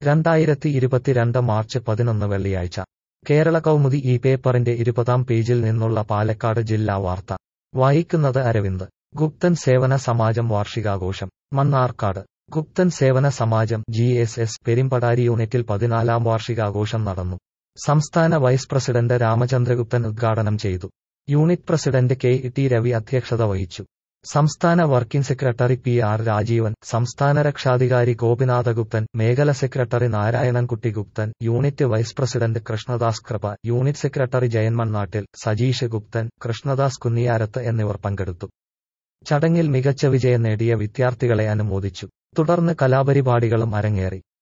2022 March 11 വെള്ളിയാഴ്ച കേരള കൗമുദി ഈ പേപ്പറിന്റെ 20-ാം പേജിൽ നിന്നുള്ള പാലക്കാട് ജില്ലാ വാർത്ത വായിക്കുന്നത് അരവിന്ദ്. ഗുപ്തൻ സേവന സമാജം വാർഷികാഘോഷം മണ്ണാർക്കാട്. ഗുപ്തൻ സേവന സമാജം GSS പെരിമ്പടാരി യൂണിറ്റിൽ 14-ാം വാർഷികാഘോഷം നടന്നു. സംസ്ഥാന വൈസ് പ്രസിഡന്റ് രാമചന്ദ്രഗുപ്തൻ ഉദ്ഘാടനം ചെയ്തു. യൂണിറ്റ് പ്രസിഡന്റ് KT രവി അധ്യക്ഷത വഹിച്ചു. സംസ്ഥാന വർക്കിംഗ് സെക്രട്ടറി PR രാജീവൻ, സംസ്ഥാന രക്ഷാധികാരി ഗോപിനാഥ ഗുപ്തൻ, മേഖല secretary Narayanankutty Guptan, unit vice president Krishnadas Krupa, unit secretary Jayan Mannattil, Sajeesh Guptan, Krishnadas Kunniyarath എന്നിവർ പങ്കെടുത്തു. ചടങ്ങിൽ മികച്ച വിജയം നേടിയ വിദ്യാർത്ഥികളെ അനുമോദിച്ചു. തുടർന്ന് കലാപരിപാടികളും അരങ്ങേറി.